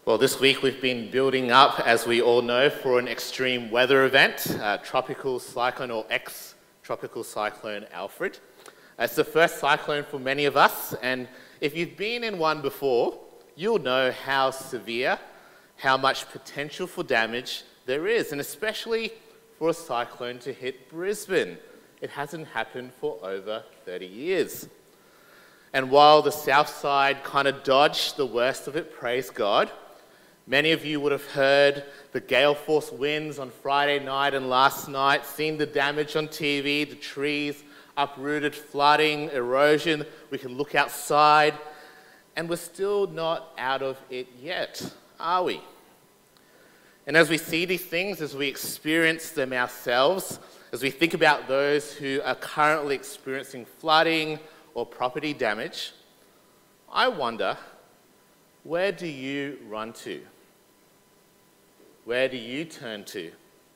Well, this week we've been building up, as we all know, for an extreme weather event, Tropical Cyclone or ex-Tropical Cyclone Alfred. It's the first cyclone for many of us, and if you've been in one before, you'll know how severe, how much potential for damage there is, and especially for a cyclone to hit Brisbane. It hasn't happened for over 30 years. And while the south side kind of dodged the worst of it, praise God, many of you would have heard the gale force winds on Friday night and last night, seen the damage on TV, the trees uprooted, flooding, erosion. We can look outside, and we're still not out of it yet, are we? And as we see these things, as we experience them ourselves, as we think about those who are currently experiencing flooding or property damage, I wonder, where do you run to? Where do you turn to?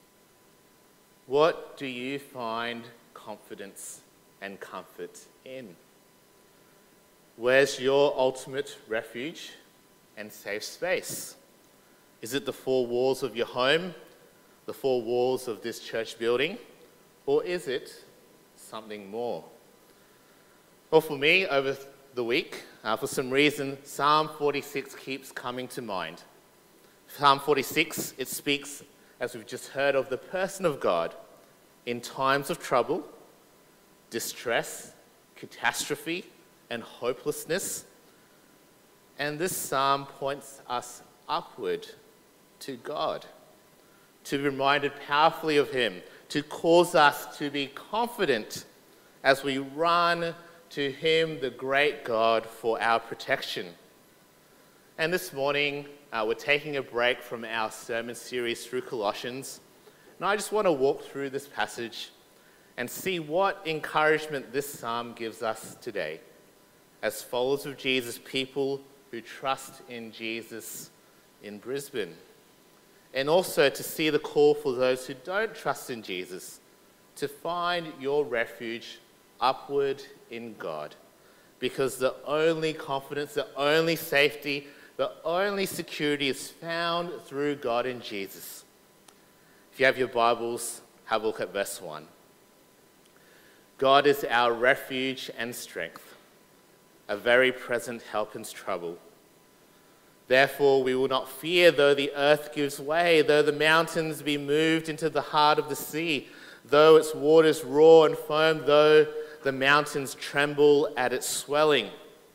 What do you find confidence and comfort in? Where's your ultimate refuge and safe space? Is it the four walls of your home, the four walls of this church building, or is it something more? Well, for me, over the week, for some reason, Psalm 46 keeps coming to mind. Psalm 46, it speaks, as we've just heard, of the person of God in times of trouble, distress, catastrophe, and hopelessness. And this psalm points us upward to God, to be reminded powerfully of Him, to cause us to be confident as we run to Him, the great God, for our protection. And this morning, we're taking a break from our sermon series through Colossians, and I just want to walk through this passage and see what encouragement this psalm gives us today as followers of Jesus, people who trust in Jesus in Brisbane. And also to see the call for those who don't trust in Jesus to find your refuge upward in God. Because the only confidence, the only safety, the only security is found through God in Jesus. If you have your Bibles, have a look at verse 1. God is our refuge and strength, a very present help in trouble. Therefore, we will not fear though the earth gives way, though the mountains be moved into the heart of the sea, though its waters roar and foam, though the mountains tremble at its swelling.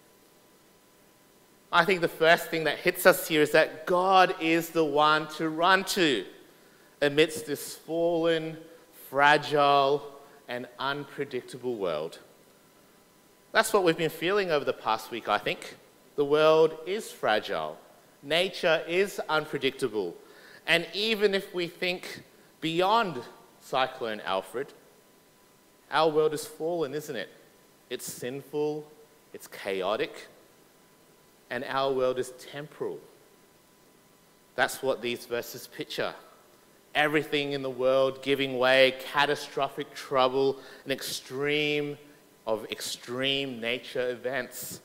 I think the first thing that hits us here is that God is the one to run to amidst this fallen, fragile, and unpredictable world. That's what we've been feeling over the past week, I think. The world is fragile. Nature is unpredictable. And even if we think beyond Cyclone Alfred, our world is fallen, isn't it? It's sinful, it's chaotic, and our world is temporal. That's what these verses picture. Everything in the world giving way, catastrophic trouble, an extreme nature events.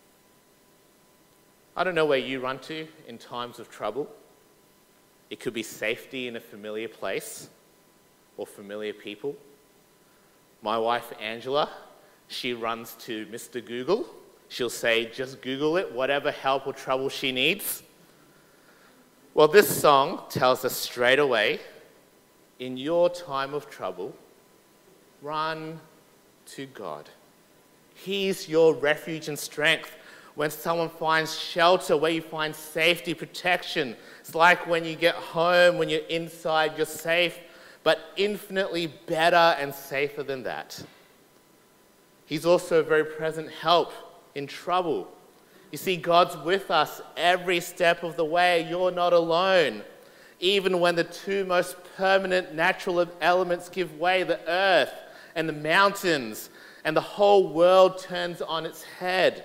I don't know where you run to in times of trouble. It could be safety in a familiar place or familiar people. My wife, Angela, she runs to Mr. Google. She'll say, just Google it, whatever help or trouble she needs. Well, this song tells us straight away, in your time of trouble, run to God. He's your refuge and strength. When someone finds shelter, where you find safety, protection. It's like when you get home, when you're inside, you're safe, but infinitely better and safer than that. He's also a very present help in trouble. You see, God's with us every step of the way. You're not alone. Even when the two most permanent natural elements give way, the earth and the mountains, and the whole world turns on its head,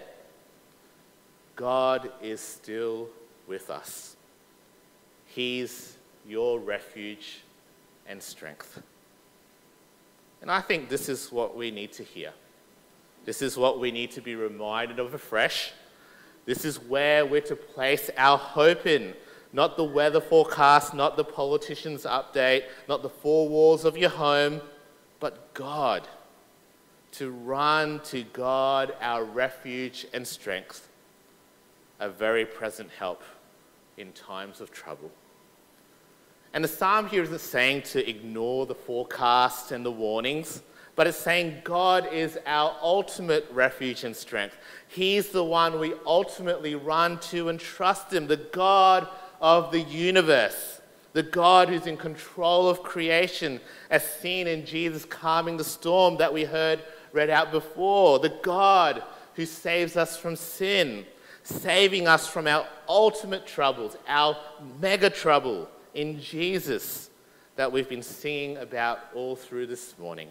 God is still with us. He's your refuge and strength. And I think this is what we need to hear. This is what we need to be reminded of afresh, This is where we're to place our hope in. Not the weather forecast, not the politician's update, not the four walls of your home, but God. To run to God, our refuge and strength, a very present help in times of trouble. And the psalm here isn't saying to ignore the forecast and the warnings, but it's saying God is our ultimate refuge and strength. He's the one we ultimately run to and trust Him, the God of the universe, the God who's in control of creation, as seen in Jesus calming the storm that we heard read out before, the God who saves us from sin, saving us from our ultimate troubles, our mega trouble in Jesus that we've been singing about all through this morning.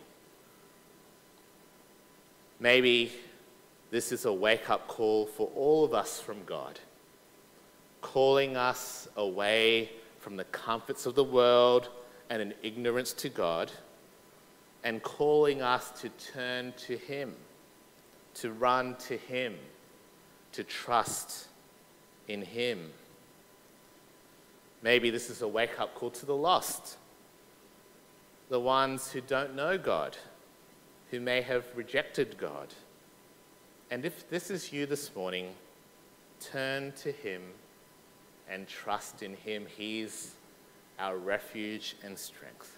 Maybe this is a wake-up call for all of us from God, calling us away from the comforts of the world and an ignorance to God, and calling us to turn to Him, to run to Him, to trust in Him. Maybe this is a wake-up call to the lost, the ones who don't know God, who may have rejected God. And if this is you this morning, turn to Him and trust in Him. He's our refuge and strength.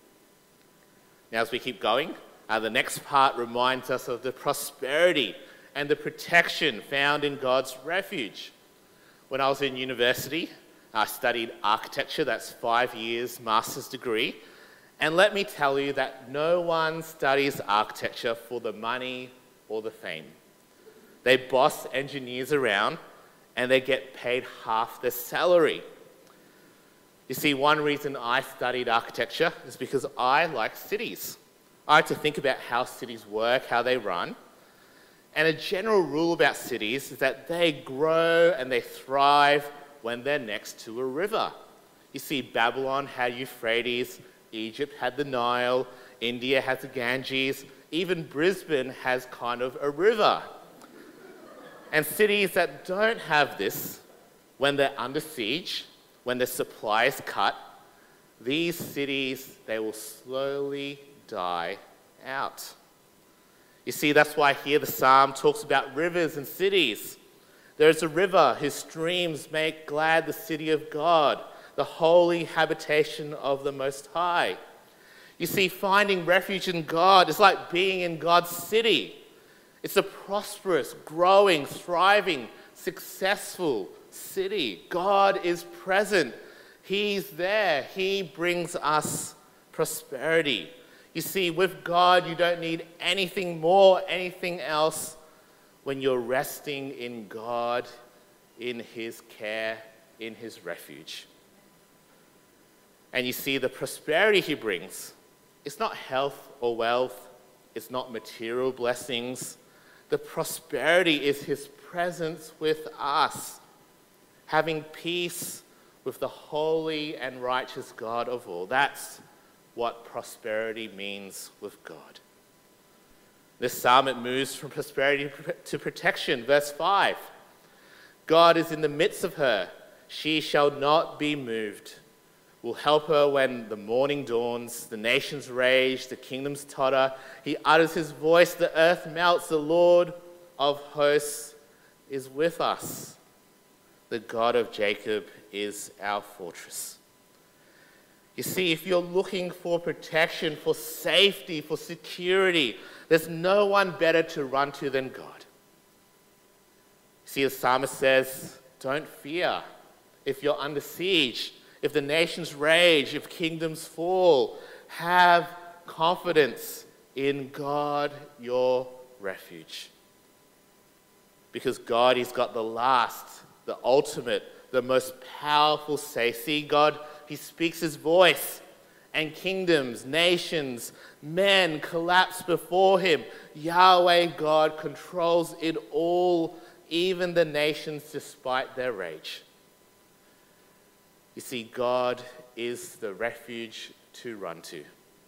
Now, as we keep going, the next part reminds us of the prosperity and the protection found in God's refuge. When I was in university, I studied architecture. That's 5 years master's degree. And let me tell you that no one studies architecture for the money or the fame. They boss engineers around and they get paid half their salary. You see, one reason I studied architecture is because I like cities. I like to think about how cities work, how they run. And a general rule about cities is that they grow and they thrive when they're next to a river. You see, Babylon had Euphrates, Egypt had the Nile, India has the Ganges, even Brisbane has kind of a river. And cities that don't have this, when they're under siege, when their supply is cut, these cities, they will slowly die out. You see, that's why here the psalm talks about rivers and cities. There is a river whose streams make glad the city of God, the holy habitation of the Most High. You see, finding refuge in God is like being in God's city. It's a prosperous, growing, thriving, successful city. God is present. He's there. He brings us prosperity. You see, with God, you don't need anything more, anything else when you're resting in God, in His care, in His refuge. And you see, the prosperity He brings, it's not health or wealth. It's not material blessings. The prosperity is His presence with us, having peace with the holy and righteous God of all. That's what prosperity means with God. This psalm, it moves from prosperity to protection. Verse 5, God is in the midst of her. She shall not be moved. Will help her when the morning dawns. The nations rage, the kingdoms totter. He utters His voice, the earth melts. The Lord of hosts is with us. The God of Jacob is our fortress. You see, if you're looking for protection, for safety, for security, there's no one better to run to than God. See, the psalmist says, don't fear. If you're under siege, if the nations rage, if kingdoms fall, have confidence in God, your refuge. Because God, He's got the last, the ultimate, the most powerful say. See, God, He speaks His voice, and kingdoms, nations, men collapse before Him. Yahweh God controls it all, even the nations despite their rage. You see, God is the refuge to run to.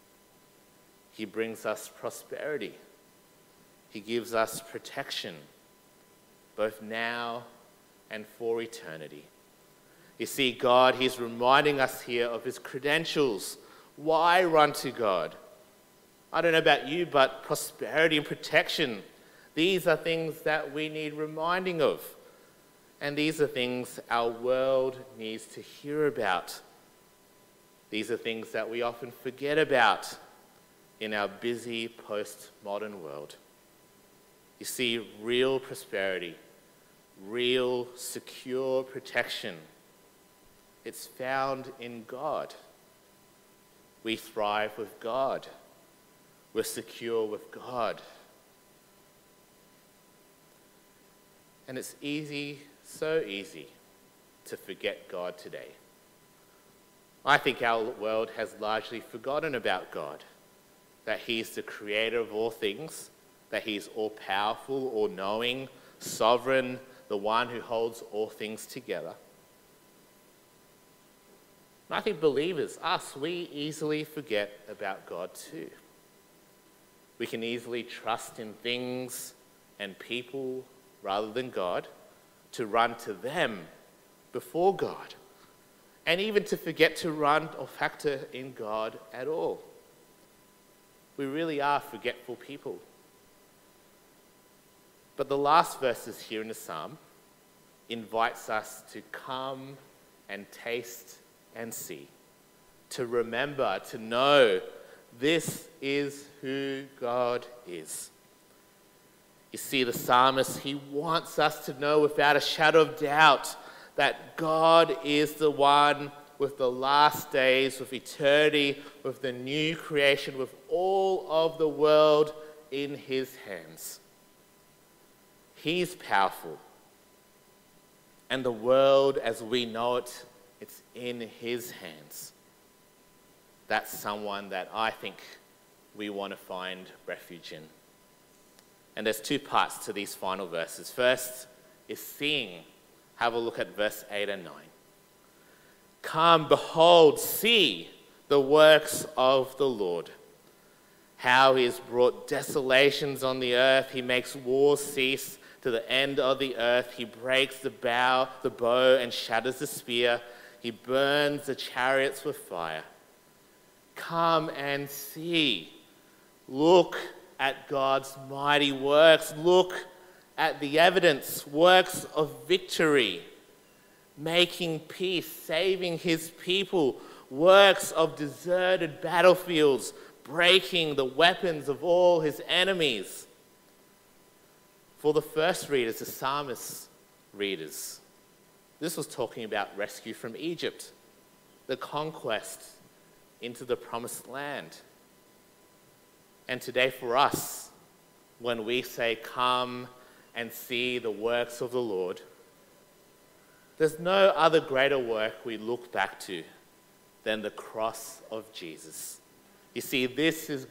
He brings us prosperity. He gives us protection, both now and for eternity. You see, God, he's reminding us here of his credentials. Why run to God? I don't know about you, but prosperity and protection, these are things that we need reminding of. And these are things our world needs to hear about. These are things that we often forget about in our busy postmodern world. You see, real prosperity, real secure protection, it's found in God. We thrive with God. We're secure with God. And it's easy, so easy, to forget God today. I think our world has largely forgotten about God, that he's the creator of all things, that he's all-powerful, all-knowing, sovereign, the one who holds all things together. And I think believers, us, we easily forget about God too. We can easily trust in things and people rather than God, to run to them before God, and even to forget to run or factor in God at all. We really are forgetful people. But the last verses here in the psalm invites us to come and taste and see, to remember, to know this is who God is. You see, the psalmist, he wants us to know without a shadow of doubt that God is the one with the last days, with eternity, with the new creation, with all of the world in his hands. He's powerful. And the world as we know it, it's in his hands. That's someone that I think we want to find refuge in. And there's two parts to these final verses. First is seeing. Have a look at verse 8 and 9. Come, behold, see the works of the Lord. How he has brought desolations on the earth. He makes wars cease to the end of the earth. He breaks the bow, the bow, and shatters the spear. He burns the chariots with fire. Come and see. Look at God's mighty works. Look at the evidence, works of victory, making peace, saving his people, works of deserted battlefields, breaking the weapons of all his enemies. For the first readers, the psalmist's readers, this was talking about rescue from Egypt, the conquest into the promised land. And today for us, when we say, come and see the works of the Lord, there's no other greater work we look back to than the cross of Jesus. You see, this is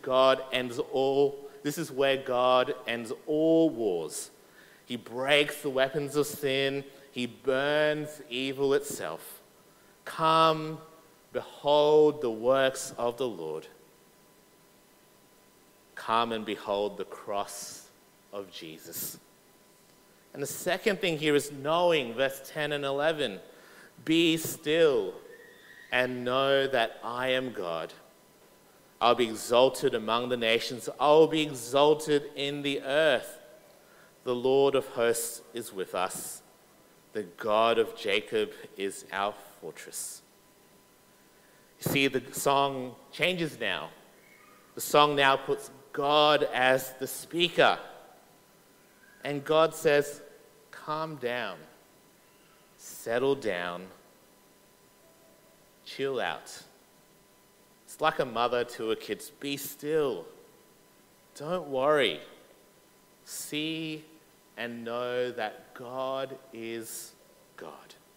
this is where God ends all wars. He breaks the weapons of sin. He burns evil itself. Come, behold the works of the Lord. Come and behold the cross of Jesus. And the second thing here is knowing, verse 10 and 11. Be still and know that I am God. I'll be exalted among the nations. I'll be exalted in the earth. The Lord of hosts is with us. The God of Jacob is our fortress. You see, the song changes now. The song now puts God as the speaker. And God says, calm down, settle down, chill out. It's like a mother to her kids. Be still. Don't worry. See and know that God is God.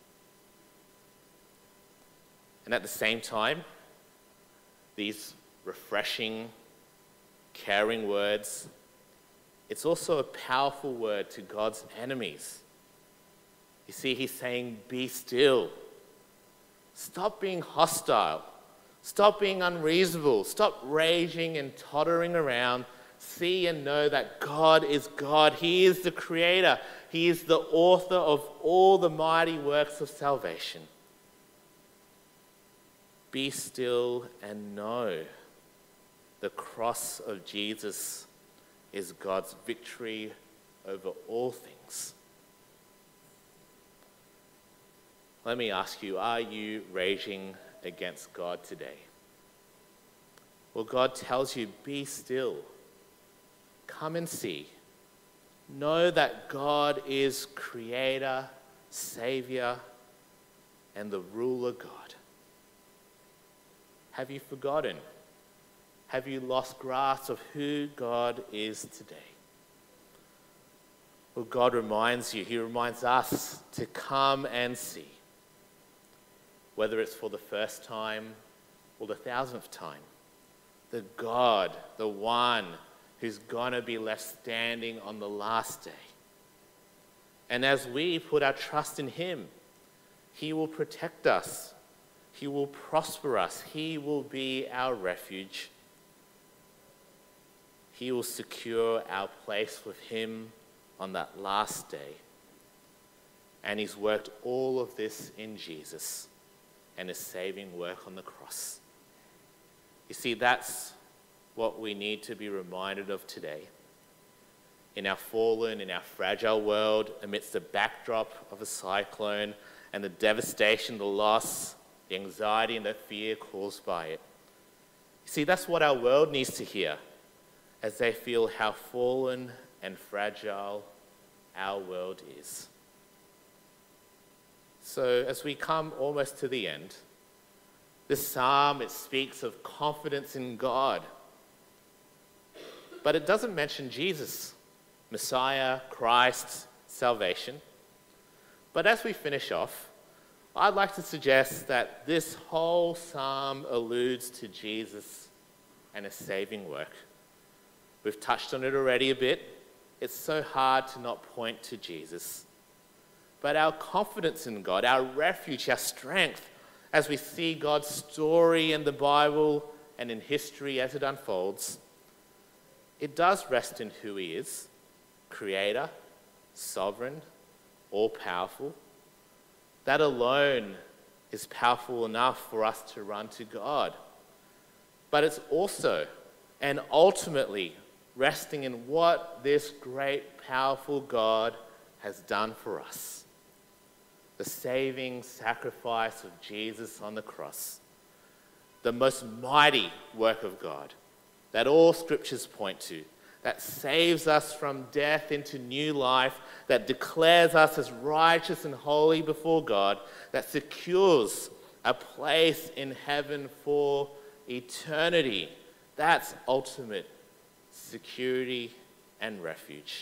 And at the same time, these refreshing, caring words, it's also a powerful word to God's enemies. You see, he's saying, be still. Stop being hostile. Stop being unreasonable. Stop raging and tottering around. see and know that God is God. He is the creator. He is the author of all the mighty works of salvation. Be still and know the cross of Jesus is God's victory over all things. Let me ask you, are you raging against God today? Well, God tells you, be still. Come and see. Know that God is creator, savior, and the ruler God. Have you forgotten? Have you lost grasp of who God is today? Well, God reminds you, he reminds us to come and see. Whether it's for the first time or the 1000th time. The God, the one who's going to be left standing on the last day. And as we put our trust in him, he will protect us. He will prosper us. He will be our refuge. He will secure our place with him on that last day. And he's worked all of this in Jesus and his saving work on the cross. You see, that's what we need to be reminded of today. In our fallen, in our fragile world, amidst the backdrop of a cyclone and the devastation, the loss, the anxiety and the fear caused by it. You see, that's what our world needs to hear as they feel how fallen and fragile our world is. So as we come almost to the end, this psalm, it speaks of confidence in God. But it doesn't mention Jesus, Messiah, Christ, salvation. But as we finish off, I'd like to suggest that this whole psalm alludes to Jesus and his saving work. We've touched on it already a bit. It's so hard to not point to Jesus. But our confidence in God, our refuge, our strength, as we see God's story in the Bible and in history as it unfolds, it does rest in who he is, creator, sovereign, all-powerful. That alone is powerful enough for us to run to God. But it's also and ultimately resting in what this great, powerful God has done for us. The saving sacrifice of Jesus on the cross. The most mighty work of God that all scriptures point to, that saves us from death into new life, that declares us as righteous and holy before God, that secures a place in heaven for eternity. That's ultimate security and refuge.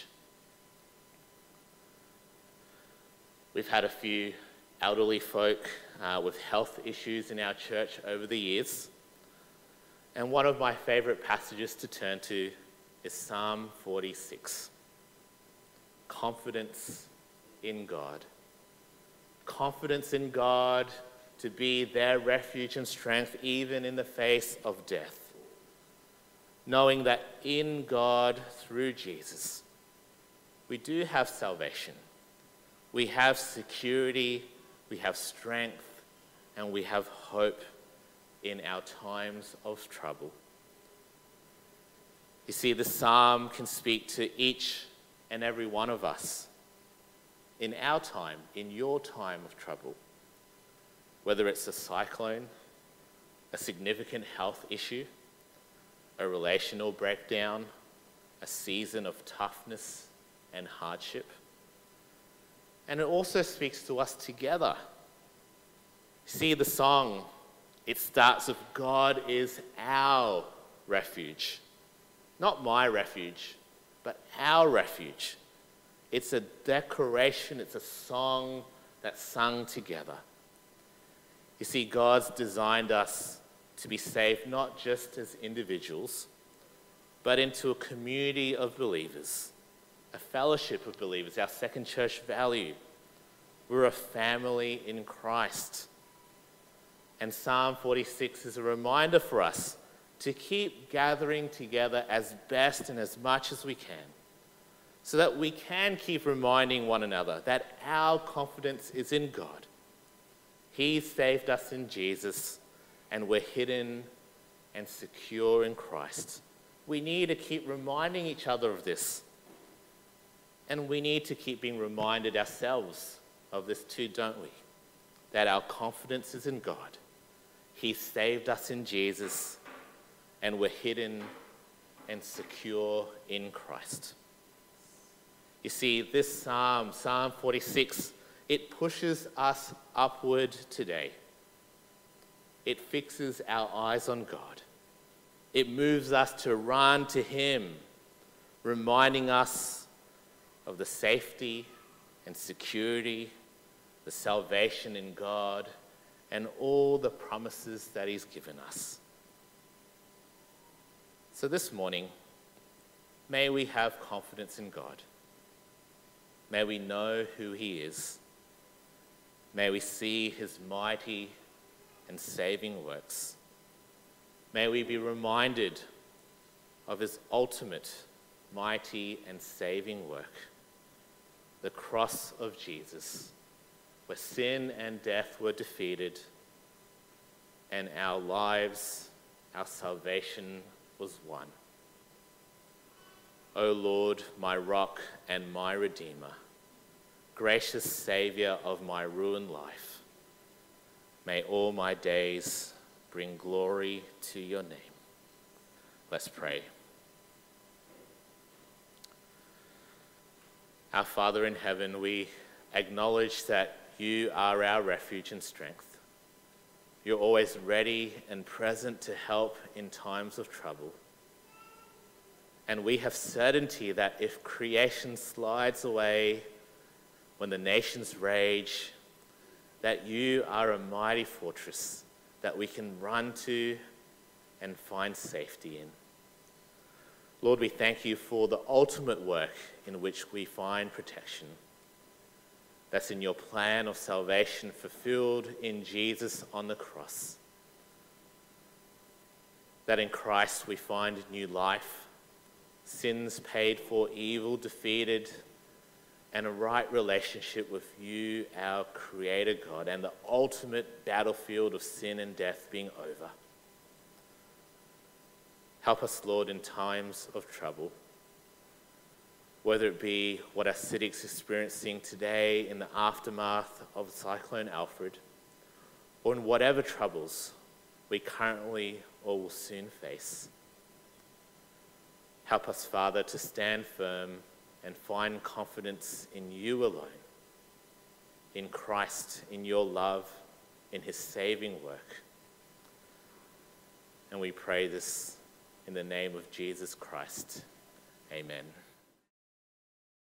We've had a few elderly folk with health issues in our church over the years. And one of my favorite passages to turn to is Psalm 46. Confidence in God. Confidence in God to be their refuge and strength even in the face of death. Knowing that in God, through Jesus, we do have salvation. We have security, we have strength, and we have hope in our times of trouble. You see, the psalm can speak to each and every one of us in our time, in your time of trouble. Whether it's a cyclone, a significant health issue, a relational breakdown, a season of toughness and hardship. And it also speaks to us together. See the song, it starts with God is our refuge. Not my refuge, but our refuge. It's a declaration, it's a song that's sung together. You see, God's designed us to be saved not just as individuals, but into a community of believers, a fellowship of believers, our second church value. We're a family in Christ. And Psalm 46 is a reminder for us to keep gathering together as best and as much as we can, so that we can keep reminding one another that our confidence is in God. He saved us in Jesus, and we're hidden and secure in Christ. We need to keep reminding each other of this. And we need to keep being reminded ourselves of this too, don't we? That our confidence is in God. He saved us in Jesus, and we're hidden and secure in Christ. You see, this Psalm 46, it pushes us upward today. It fixes our eyes on God. It moves us to run to Him, reminding us of the safety and security, the salvation in God, and all the promises that He's given us. So this morning, may we have confidence in God. May we know who He is. May we see His mighty and saving works. May we be reminded of His ultimate, mighty and saving work, the cross of Jesus, where sin and death were defeated, and our lives, our salvation was won. O Lord, my rock and my redeemer, gracious Saviour of my ruined life, may all my days bring glory to your name. Let's pray. Our Father in heaven, we acknowledge that you are our refuge and strength. You're always ready and present to help in times of trouble. And we have certainty that if creation slides away, when the nations rage, that you are a mighty fortress that we can run to and find safety in. Lord, we thank you for the ultimate work in which we find protection. That's in your plan of salvation fulfilled in Jesus on the cross. That in Christ we find new life, sins paid for, evil defeated, and a right relationship with you, our Creator God, and the ultimate battlefield of sin and death being over. Help us, Lord, in times of trouble, whether it be what our city is experiencing today in the aftermath of Cyclone Alfred, or in whatever troubles we currently or will soon face. Help us, Father, to stand firm and find confidence in you alone, in Christ, in your love, in his saving work. And we pray this in the name of Jesus Christ. Amen.